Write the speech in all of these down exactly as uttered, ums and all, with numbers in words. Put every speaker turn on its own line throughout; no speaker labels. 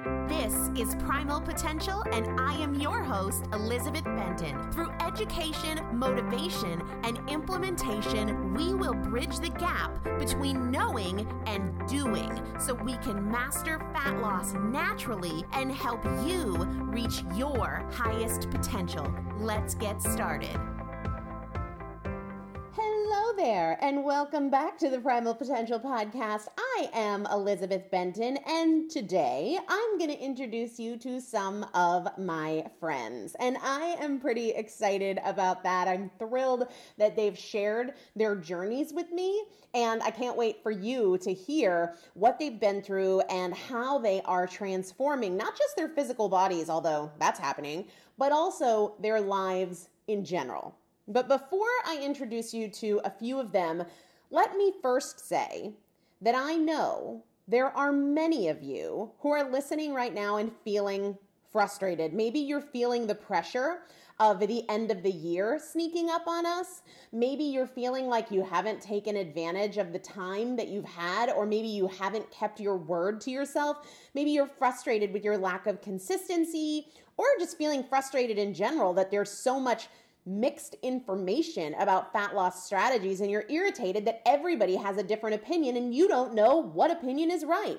This is Primal Potential, and I am your host, Elizabeth Benton. Through education, motivation, and implementation, we will bridge the gap between knowing and doing so we can master fat loss naturally and help you reach your highest potential. Let's get started.
Hello there, and welcome back to the Primal Potential Podcast. I am Elizabeth Benton, and today I'm going to introduce you to some of my friends. And I am pretty excited about that. I'm thrilled that they've shared their journeys with me, and I can't wait for you to hear what they've been through and how they are transforming not just their physical bodies, although that's happening, but also their lives in general. But before I introduce you to a few of them, let me first say that I know there are many of you who are listening right now and feeling frustrated. Maybe you're feeling the pressure of the end of the year sneaking up on us. Maybe you're feeling like you haven't taken advantage of the time that you've had, or maybe you haven't kept your word to yourself. Maybe you're frustrated with your lack of consistency, or just feeling frustrated in general that there's so much mixed information about fat loss strategies and you're irritated that everybody has a different opinion and you don't know what opinion is right.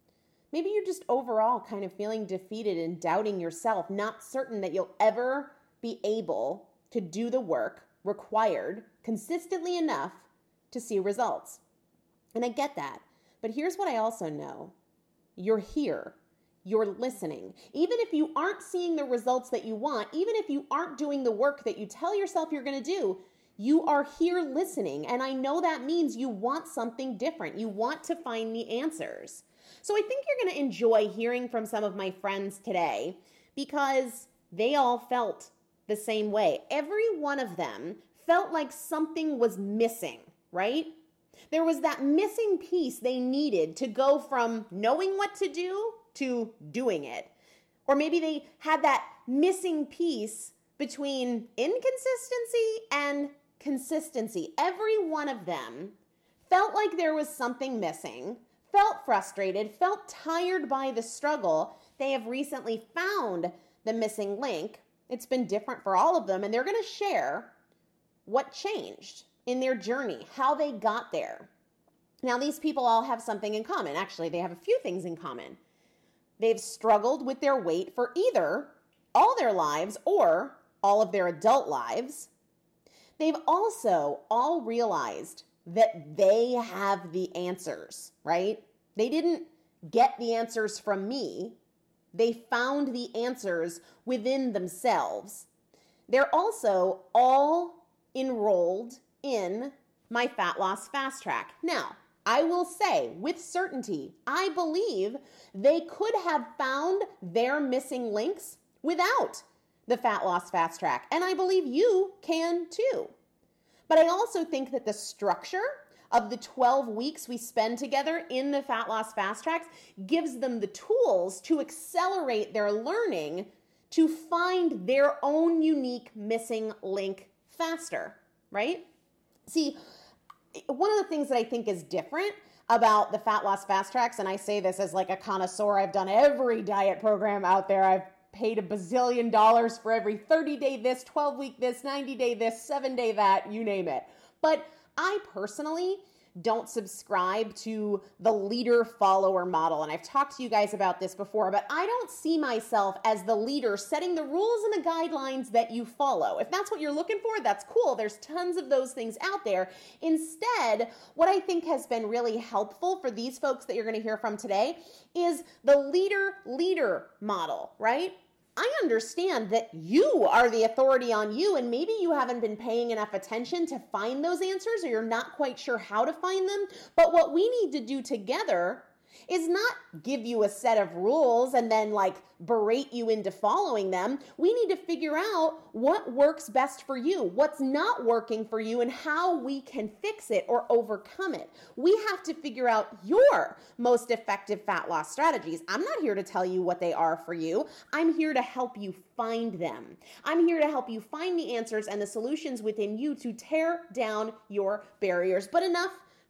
Maybe you're just overall kind of feeling defeated and doubting yourself, not certain that you'll ever be able to do the work required consistently enough to see results. And I get that, but here's what I also know. You're here. You're listening. Even if you aren't seeing the results that you want, even if you aren't doing the work that you tell yourself you're going to do, you are here listening. And I know that means you want something different. You want to find the answers. So I think you're going to enjoy hearing from some of my friends today because they all felt the same way. Every one of them felt like something was missing, right? There was that missing piece they needed to go from knowing what to do to doing it. Or maybe they had that missing piece between inconsistency and consistency. Every one of them felt like there was something missing, felt frustrated, felt tired by the struggle. They have recently found the missing link. It's been different for all of them, and they're going to share what changed in their journey, how they got there. Now, these people all have something in common. Actually, they have a few things in common. They've struggled with their weight for either all their lives or all of their adult lives. They've also all realized that they have the answers, right? They didn't get the answers from me. They found the answers within themselves. They're also all enrolled in my Fat Loss Fast Track. Now, I will say with certainty, I believe they could have found their missing links without the Fat Loss Fast Track. And I believe you can too. But I also think that the structure of the twelve weeks we spend together in the Fat Loss Fast Tracks gives them the tools to accelerate their learning to find their own unique missing link faster, right? See, one of the things that I think is different about the Fat Loss Fast Tracks, and I say this as like a connoisseur, I've done every diet program out there. I've paid a bazillion dollars for every thirty-day this, twelve-week this, ninety-day this, seven-day that, you name it. But I personally don't subscribe to the leader-follower model. And I've talked to you guys about this before, but I don't see myself as the leader setting the rules and the guidelines that you follow. If that's what you're looking for, that's cool. There's tons of those things out there. Instead, what I think has been really helpful for these folks that you're going to hear from today is the leader-leader model, right? I understand that you are the authority on you, and maybe you haven't been paying enough attention to find those answers, or you're not quite sure how to find them. But what we need to do together is not give you a set of rules and then like berate you into following them. We need to figure out what works best for you, what's not working for you, and how we can fix it or overcome it. We have to figure out your most effective fat loss strategies. I'm not here to tell you what they are for you. I'm here to help you find them. I'm here to help you find the answers and the solutions within you to tear down your barriers. But enough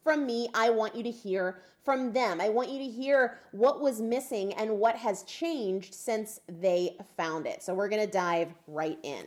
from me. I want you to hear from them. I want you to hear what was missing and what has changed since they found it. So we're going to dive right in.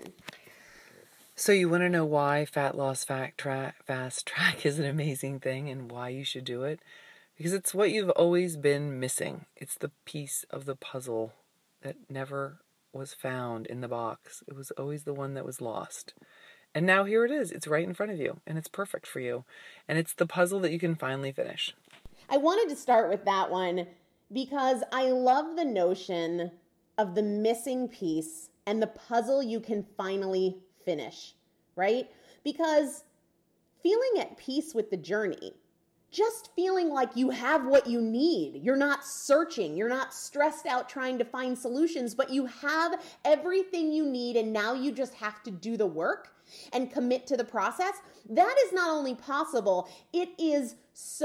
So you want to know why Fat Loss Fact Track, Fast Track is an amazing thing and why you should do it? Because it's what you've always been missing. It's the piece of the puzzle that never was found in the box. It was always the one that was lost. And now here it is. It's right in front of you, and it's perfect for you. And it's the puzzle that you can finally finish.
I wanted to start with that one because I love the notion of the missing piece and the puzzle you can finally finish, right? Because feeling at peace with the journey, just feeling like you have what you need. You're not searching. You're not stressed out trying to find solutions, but you have everything you need, and now you just have to do the work and commit to the process. That is not only possible, it is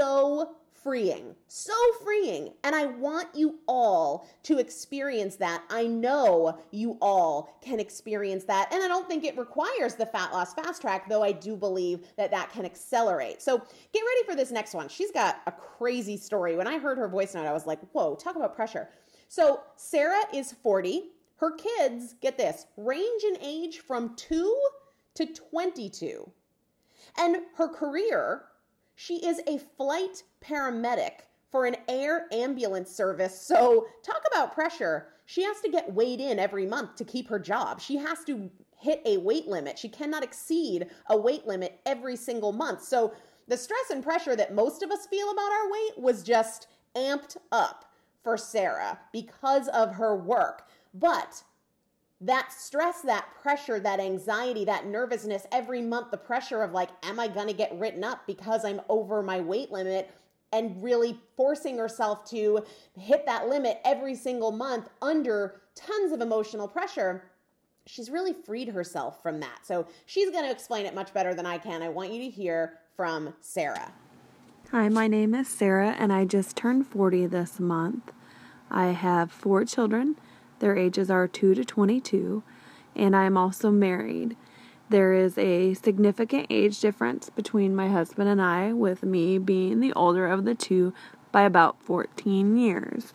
so freeing, so freeing. And I want you all to experience that. I know you all can experience that. And I don't think it requires the Fat Loss Fast Track, though I do believe that that can accelerate. So get ready for this next one. She's got a crazy story. When I heard her voice note, I was like, whoa, talk about pressure. So Sarah is forty. Her kids, get this, range in age from two to twenty-two. And her career, she is a flight paramedic for an air ambulance service. So talk about pressure. She has to get weighed in every month to keep her job. She has to hit a weight limit. She cannot exceed a weight limit every single month. So the stress and pressure that most of us feel about our weight was just amped up for Sarah because of her work. But that stress, that pressure, that anxiety, that nervousness every month, the pressure of like, am I going to get written up because I'm over my weight limit, and really forcing herself to hit that limit every single month under tons of emotional pressure, she's really freed herself from that. So she's going to explain it much better than I can. I want you to hear from Sarah.
Hi, my name is Sarah, and I just turned forty this month. I have four children. Their ages are two to twenty-two, and I am also married. There is a significant age difference between my husband and I, with me being the older of the two by about fourteen years.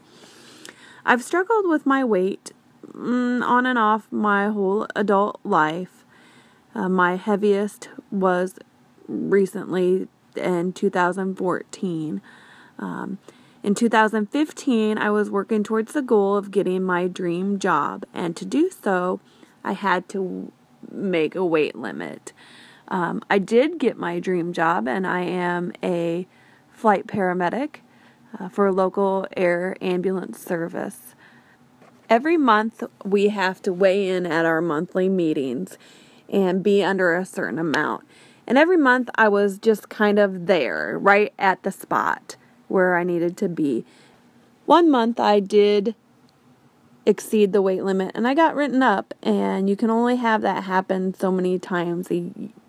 I've struggled with my weight mm, on and off my whole adult life. Uh, my heaviest was recently in two thousand fourteen. Um, In two thousand fifteen, I was working towards the goal of getting my dream job, and to do so, I had to make a weight limit. Um, I did get my dream job, and I am a flight paramedic uh, for a local air ambulance service. Every month, we have to weigh in at our monthly meetings and be under a certain amount. And every month, I was just kind of there, right at the spot where I needed to be. One month I did exceed the weight limit and I got written up, and you can only have that happen so many times a,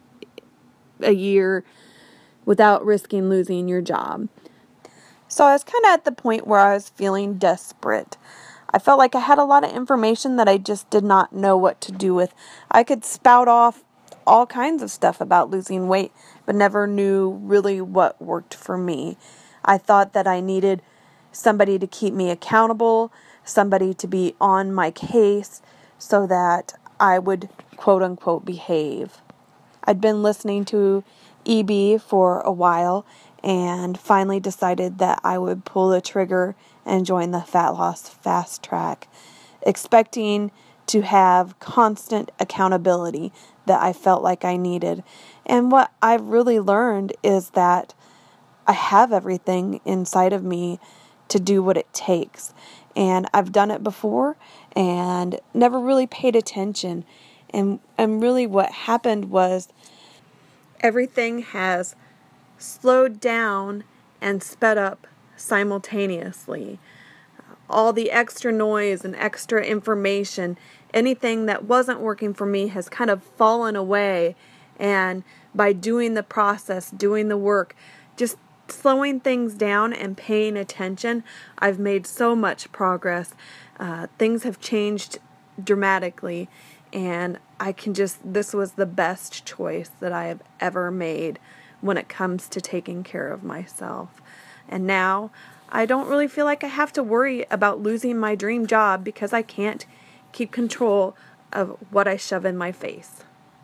a year without risking losing your job. So I was kind of at the point where I was feeling desperate. I felt like I had a lot of information that I just did not know what to do with. I could spout off all kinds of stuff about losing weight, but never knew really what worked for me. I thought that I needed somebody to keep me accountable, somebody to be on my case so that I would quote unquote behave. I'd been listening to E B for a while and finally decided that I would pull the trigger and join the Fat Loss Fast Track, expecting to have constant accountability that I felt like I needed. And what I've really learned is that I have everything inside of me to do what it takes. And I've done it before and never really paid attention. And, and really what happened was everything has slowed down and sped up simultaneously. All the extra noise and extra information, anything that wasn't working for me has kind of fallen away. And by doing the process, doing the work, just slowing things down and paying attention, I've made so much progress. Uh, things have changed dramatically, and I can just, this was the best choice that I have ever made when it comes to taking care of myself. And now I don't really feel like I have to worry about losing my dream job because I can't keep control of what I shove in my face.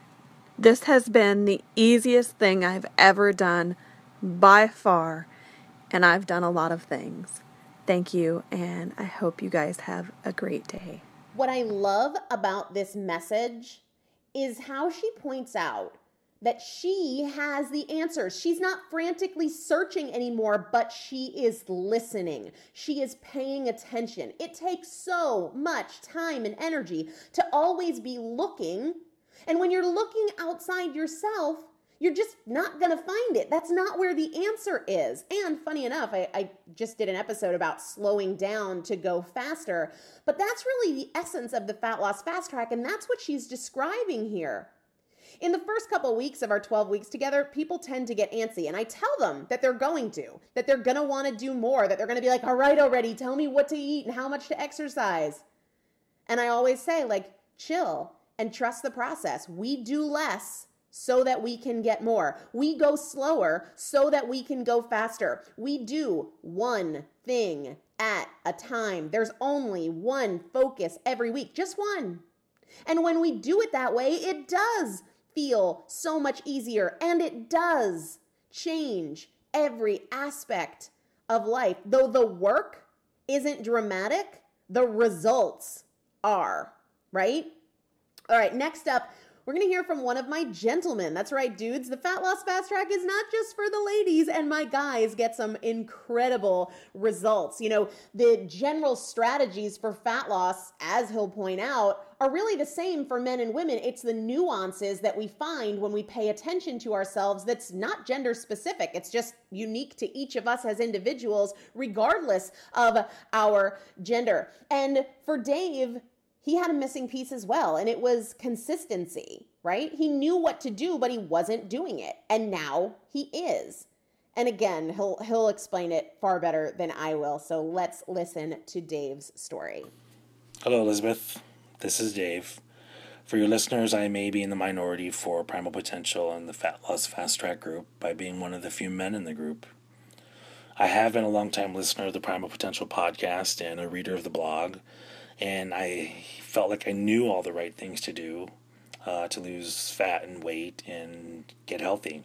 This has been the easiest thing I've ever done by far, and I've done a lot of things. Thank you, and I hope you guys have a great day.
What I love about this message is how she points out that she has the answers. She's not frantically searching anymore, but she is listening. She is paying attention. It takes so much time and energy to always be looking. And when you're looking outside yourself, you're just not going to find it. That's not where the answer is. And funny enough, I, I just did an episode about slowing down to go faster. But that's really the essence of the Fat Loss Fast Track. And that's what she's describing here. In the first couple of weeks of our twelve weeks together, people tend to get antsy. And I tell them that they're going to, that they're going to want to do more, that they're going to be like, all right, already, tell me what to eat and how much to exercise. And I always say, like, chill and trust the process. We do less so that we can get more. We go slower so that we can go faster. We do one thing at a time. There's only one focus every week, just one. And when we do it that way, it does feel so much easier, and it does change every aspect of life. Though the work isn't dramatic, the results are, right? All right, next up, we're going to hear from one of my gentlemen. That's right, dudes. The Fat Loss Fast Track is not just for the ladies, and my guys get some incredible results. You know, the general strategies for fat loss, as he'll point out, are really the same for men and women. It's the nuances that we find when we pay attention to ourselves that's not gender specific. It's just unique to each of us as individuals, regardless of our gender. And for Dave, he had a missing piece as well, and it was consistency, right? He knew what to do, but he wasn't doing it, and now he is. And again, he'll he'll explain it far better than I will, so let's listen to Dave's story.
Hello, Elizabeth. This is Dave. For your listeners, I may be in the minority for Primal Potential and the Fat Loss Fast Track group by being one of the few men in the group. I have been a long-time listener of the Primal Potential podcast and a reader of the blog, and I felt like I knew all the right things to do uh, to lose fat and weight and get healthy.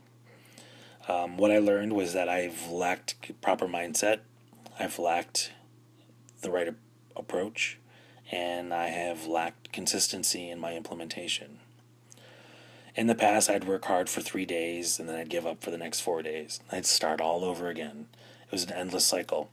Um, what I learned was that I've lacked proper mindset, I've lacked the right a- approach, and I have lacked consistency in my implementation. In the past, I'd work hard for three days, and then I'd give up for the next four days. I'd start all over again. It was an endless cycle.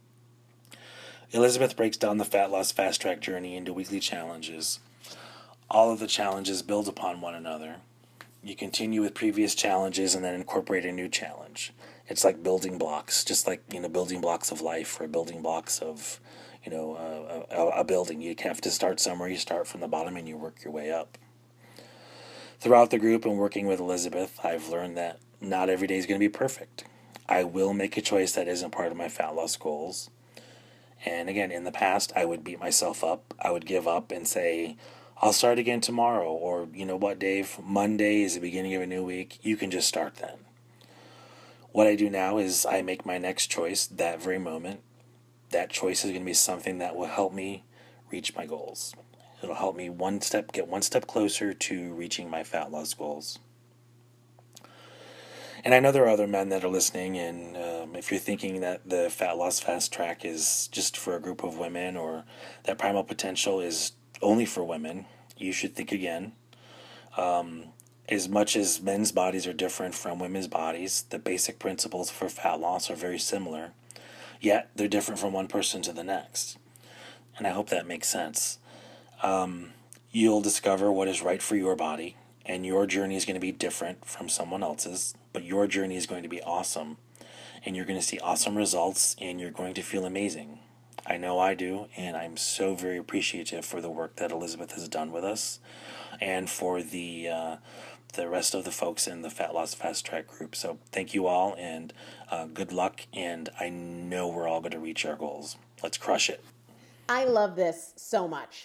Elizabeth breaks down the Fat Loss Fast Track journey into weekly challenges. All of the challenges build upon one another. You continue with previous challenges and then incorporate a new challenge. It's like building blocks, just like, you know, building blocks of life or building blocks of, you know, uh, a, a building. You have to start somewhere. You start from the bottom and you work your way up. Throughout the group and working with Elizabeth, I've learned that not every day is going to be perfect. I will make a choice that isn't part of my fat loss goals. And again, in the past, I would beat myself up. I would give up and say, I'll start again tomorrow. Or, you know what, Dave, Monday is the beginning of a new week. You can just start then. What I do now is I make my next choice that very moment. That choice is going to be something that will help me reach my goals. It'll help me one step, get one step closer to reaching my fat loss goals. And I know there are other men that are listening, and um, if you're thinking that the Fat Loss Fast Track is just for a group of women or that Primal Potential is only for women, you should think again. Um, as much as men's bodies are different from women's bodies, the basic principles for fat loss are very similar, yet they're different from one person to the next. And I hope that makes sense. Um, you'll discover what is right for your body, and your journey is going to be different from someone else's, but your journey is going to be awesome, and you're going to see awesome results, and you're going to feel amazing. I know I do, and I'm so very appreciative for the work that Elizabeth has done with us, and for the uh, the rest of the folks in the Fat Loss Fast Track group. So thank you all, and uh, good luck, and I know we're all going to reach our goals. Let's crush it.
I love this so much.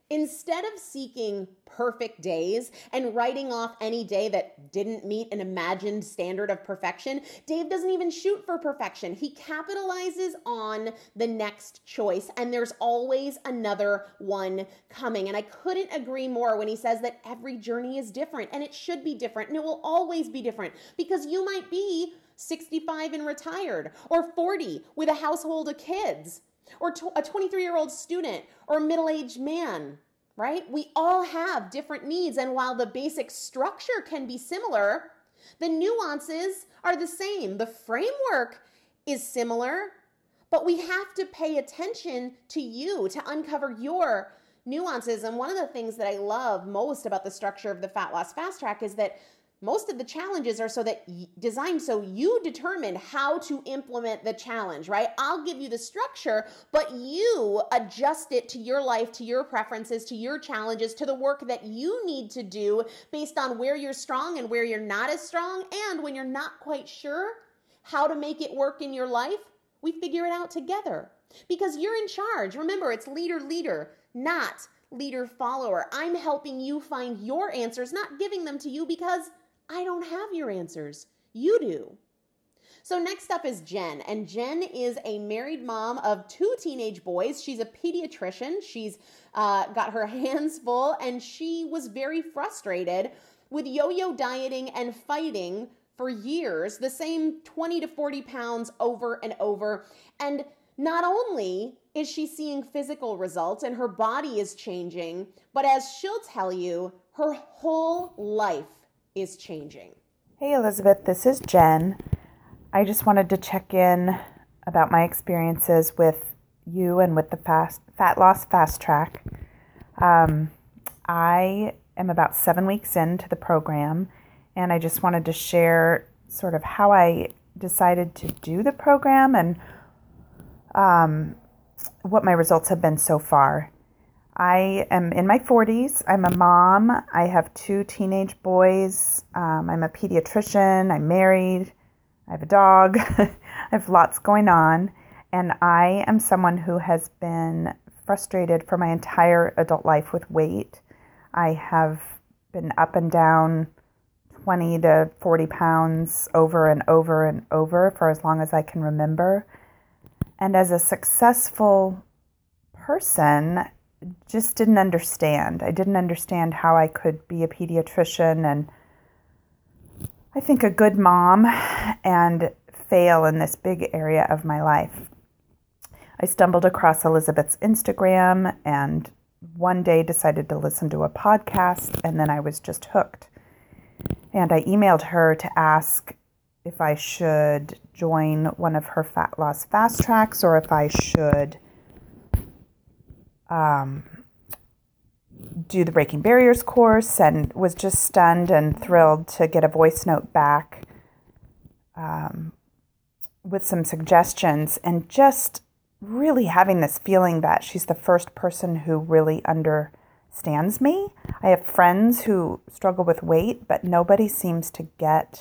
Instead of seeking perfect days and writing off any day that didn't meet an imagined standard of perfection, Dave doesn't even shoot for perfection. He capitalizes on the next choice, and there's always another one coming. And I couldn't agree more when he says that every journey is different, and it should be different, and it will always be different, because you might be sixty-five and retired, or forty with a household of kids, or a twenty-three-year-old student, or a middle-aged man, right? We all have different needs, and while the basic structure can be similar, the nuances are the same. The framework is similar, but we have to pay attention to you to uncover your nuances. And one of the things that I love most about the structure of the Fat Loss Fast Track is that most of the challenges are so that designed so you determine how to implement the challenge, right? I'll give you the structure, but you adjust it to your life, to your preferences, to your challenges, to the work that you need to do based on where you're strong and where you're not as strong. And when you're not quite sure how to make it work in your life, we figure it out together because you're in charge. Remember, it's leader, leader, not leader, follower. I'm helping you find your answers, not giving them to you because I don't have your answers. You do. So next up is Jen, and Jen is a married mom of two teenage boys. She's a pediatrician. She's uh, got her hands full, and she was very frustrated with yo-yo dieting and fighting for years, the same twenty to forty pounds over and over. And not only is she seeing physical results and her body is changing, but as she'll tell you, her whole life is changing.
Hey Elizabeth, this is Jen. I just wanted to check in about my experiences with you and with the fast, Fat Loss Fast Track. Um, I am about seven weeks into the program, and I just wanted to share sort of how I decided to do the program and um, what my results have been so far. I am in my forties. I'm a mom. I have two teenage boys. Um, I'm a pediatrician. I'm married. I have a dog. I have lots going on. And I am someone who has been frustrated for my entire adult life with weight. I have been up and down twenty to forty pounds over and over and over for as long as I can remember. And as a successful person, just didn't understand. I didn't understand how I could be a pediatrician and I think a good mom and fail in this big area of my life. I stumbled across Elizabeth's Instagram and one day decided to listen to a podcast, and then I was just hooked. And I emailed her to ask if I should join one of her Fat Loss Fast Tracks or if I should Um, do the Breaking Barriers course, and was just stunned and thrilled to get a voice note back um, with some suggestions, and just really having this feeling that she's the first person who really understands me. I have friends who struggle with weight, but nobody seems to get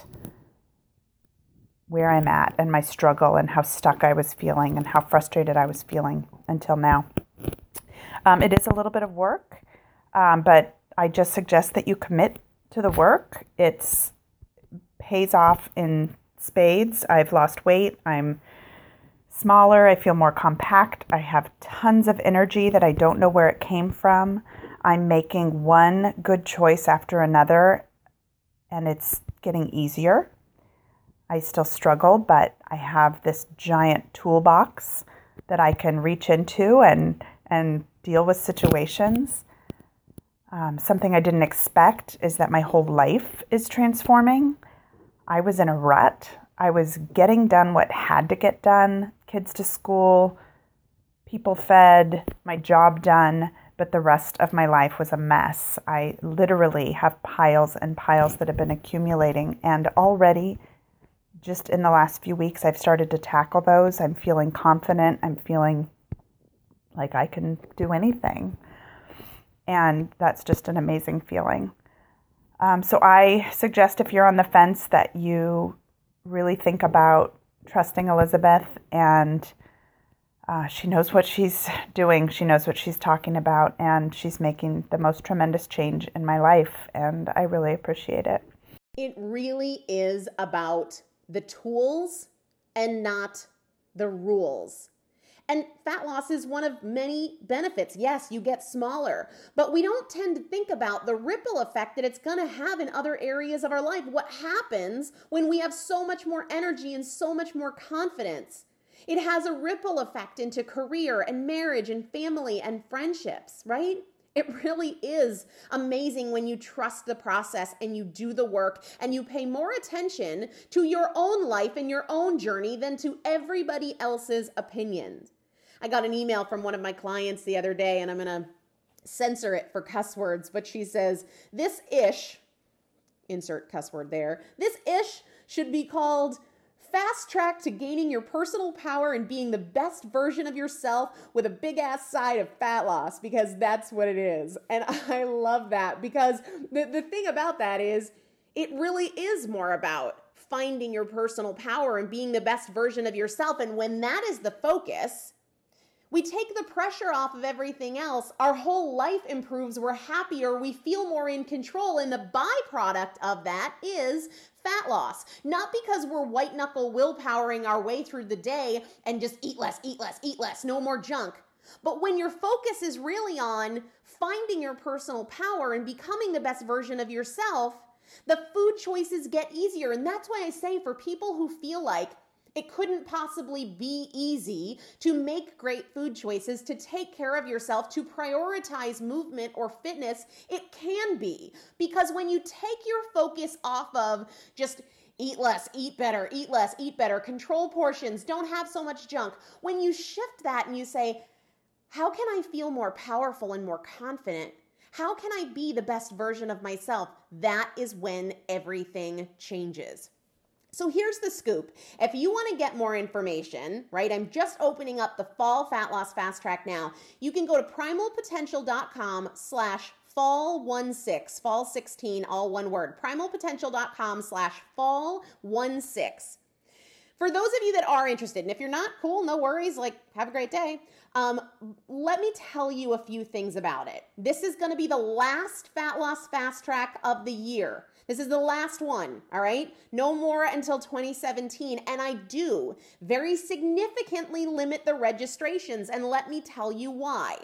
where I'm at and my struggle and how stuck I was feeling and how frustrated I was feeling until now. Um, it is a little bit of work, um, but I just suggest that you commit to the work. It's pays off in spades. I've lost weight. I'm smaller. I feel more compact. I have tons of energy that I don't know where it came from. I'm making one good choice after another, and it's getting easier. I still struggle, but I have this giant toolbox that I can reach into and and deal with situations. Um, something I didn't expect is that my whole life is transforming. I was in a rut. I was getting done what had to get done, kids to school, people fed, my job done, but the rest of my life was a mess. I literally have piles and piles that have been accumulating, and already just in the last few weeks I've started to tackle those. I'm feeling confident. I'm feeling like I can do anything. And that's just an amazing feeling. Um, so I suggest, if you're on the fence, that you really think about trusting Elizabeth and Uh, she knows what she's doing. She knows what she's talking about, and she's making the most tremendous change in my life, and I really appreciate it.
It really is about the tools and not the rules. And fat loss is one of many benefits. Yes, you get smaller, but we don't tend to think about the ripple effect that it's going to have in other areas of our life. What happens when we have so much more energy and so much more confidence? It has a ripple effect into career and marriage and family and friendships, right? It really is amazing when you trust the process and you do the work and you pay more attention to your own life and your own journey than to everybody else's opinions. I got an email from one of my clients the other day, and I'm going to censor it for cuss words, but she says, this ish, insert cuss word there, this ish should be called Fast Track to Gaining Your Personal Power and Being the Best Version of Yourself with a Big Ass Side of Fat Loss, because that's what it is. And I love that, because the, the thing about that is it really is more about finding your personal power and being the best version of yourself. And when that is the focus, we take the pressure off of everything else. Our whole life improves. We're happier. We feel more in control. And the byproduct of that is fat loss. Not because we're white knuckle willpowering our way through the day and just eat less, eat less, eat less, no more junk. But when your focus is really on finding your personal power and becoming the best version of yourself, the food choices get easier. And that's why I say, for people who feel like it couldn't possibly be easy to make great food choices, to take care of yourself, to prioritize movement or fitness, it can be. Because when you take your focus off of just eat less, eat better, eat less, eat better, control portions, don't have so much junk, when you shift that and you say, how can I feel more powerful and more confident? How can I be the best version of myself? That is when everything changes. So here's the scoop. If you want to get more information, right, I'm just opening up the Fall Fat Loss Fast Track now. You can go to primalpotential.com slash fall 16, fall sixteen, all one word, primalpotential.com slash fall 16. For those of you that are interested, and if you're not, cool, no worries, like, have a great day. Um, let me tell you a few things about it. This is going to be the last Fat Loss Fast Track of the year. This is the last one, all right? No more until twenty seventeen. And I do very significantly limit the registrations. And let me tell you why.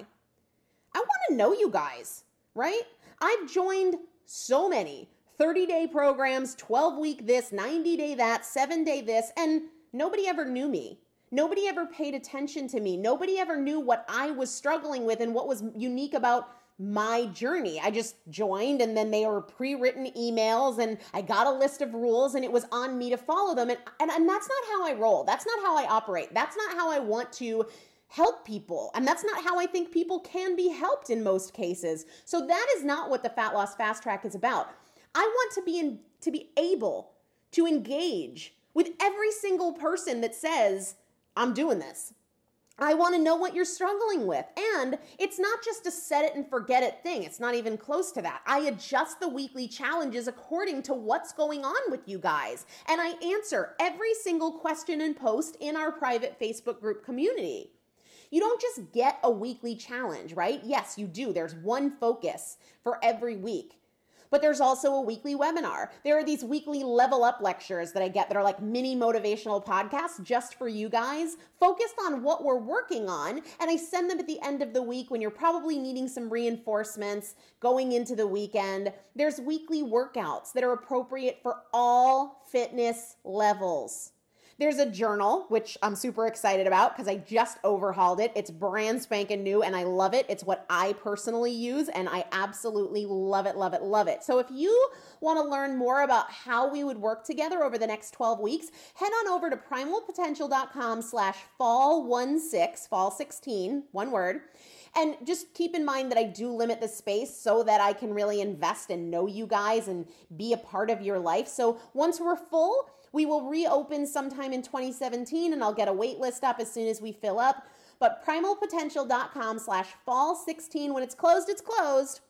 I want to know you guys, right? I've joined so many thirty-day programs, twelve-week this, ninety-day that, seven-day this, and nobody ever knew me. Nobody ever paid attention to me. Nobody ever knew what I was struggling with and what was unique about my journey. I just joined, and then they were pre-written emails, and I got a list of rules, and it was on me to follow them. And, and, and that's not how I roll. That's not how I operate. That's not how I want to help people. And that's not how I think people can be helped in most cases. So that is not what the Fat Loss Fast Track is about. I want to be in, to be able to engage with every single person that says, I'm doing this. I want to know what you're struggling with. And it's not just a set it and forget it thing. It's not even close to that. I adjust the weekly challenges according to what's going on with you guys. And I answer every single question and post in our private Facebook group community. You don't just get a weekly challenge, right? Yes, you do. There's one focus for every week. But there's also a weekly webinar. There are these weekly level up lectures that I get that are like mini motivational podcasts just for you guys, focused on what we're working on. And I send them at the end of the week when you're probably needing some reinforcements going into the weekend. There's weekly workouts that are appropriate for all fitness levels. There's a journal, which I'm super excited about because I just overhauled it. It's brand spanking new and I love it. It's what I personally use and I absolutely love it, love it, love it. So if you want to learn more about how we would work together over the next twelve weeks, head on over to primalpotential.com slash fall 16, fall sixteen, one word. And just keep in mind that I do limit the space so that I can really invest and know you guys and be a part of your life. So once we're full, we will reopen sometime in twenty seventeen, and I'll get a wait list up as soon as we fill up. But primalpotential.com slash fall 16. When it's closed, it's closed.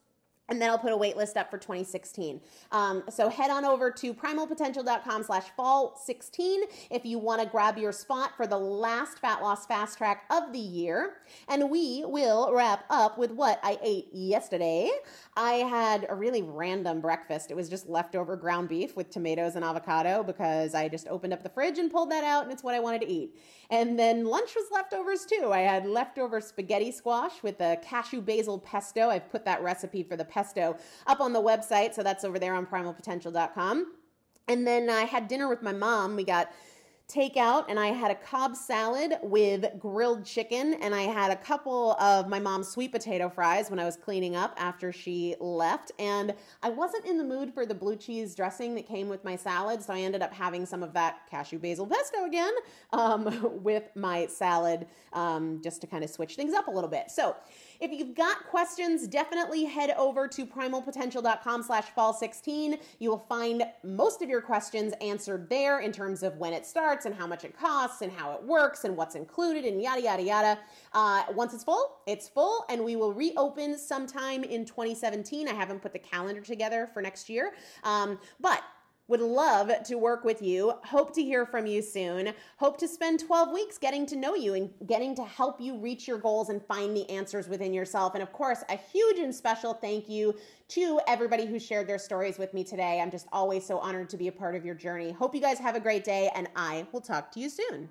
And then I'll put a wait list up for twenty sixteen. Um, so head on over to primalpotential.com slash fall 16 if you want to grab your spot for the last Fat Loss Fast Track of the year. And we will wrap up with what I ate yesterday. I had a really random breakfast. It was just leftover ground beef with tomatoes and avocado because I just opened up the fridge and pulled that out, and it's what I wanted to eat. And then lunch was leftovers too. I had leftover spaghetti squash with a cashew basil pesto. I've put that recipe for the pesto up on the website, so that's over there on primal potential dot com. And then I had dinner with my mom. We got takeout, and I had a Cobb salad with grilled chicken, and I had a couple of my mom's sweet potato fries when I was cleaning up after she left. And I wasn't in the mood for the blue cheese dressing that came with my salad, so I ended up having some of that cashew basil pesto again um, with my salad, um, just to kind of switch things up a little bit. So if you've got questions, definitely head over to primalpotential.com slash fall 16. You will find most of your questions answered there in terms of when it starts and how much it costs and how it works and what's included and yada, yada, yada. Uh, once it's full, it's full, and we will reopen sometime in twenty seventeen. I haven't put the calendar together for next year, um, but would love to work with you. Hope to hear from you soon. Hope to spend twelve weeks getting to know you and getting to help you reach your goals and find the answers within yourself. And of course, a huge and special thank you to everybody who shared their stories with me today. I'm just always so honored to be a part of your journey. Hope you guys have a great day, and I will talk to you soon.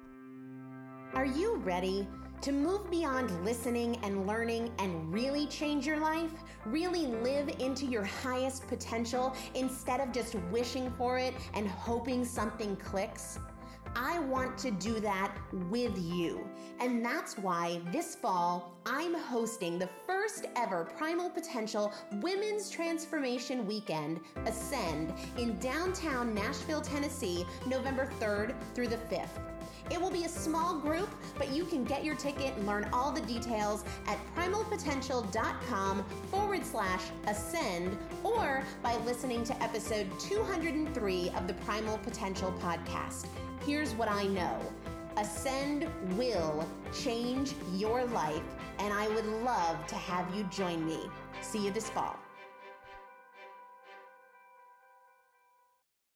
Are you ready to move beyond listening and learning and really change your life? Really live into your highest potential instead of just wishing for it and hoping something clicks? I want to do that with you. And that's why this fall, I'm hosting the first ever Primal Potential Women's Transformation Weekend, Ascend, in downtown Nashville, Tennessee, November third through the fifth. It will be a small group, but you can get your ticket and learn all the details at primalpotential.com forward slash ascend or by listening to episode two hundred three of the Primal Potential podcast. Here's what I know. Ascend will change your life, and I would love to have you join me. See you this fall.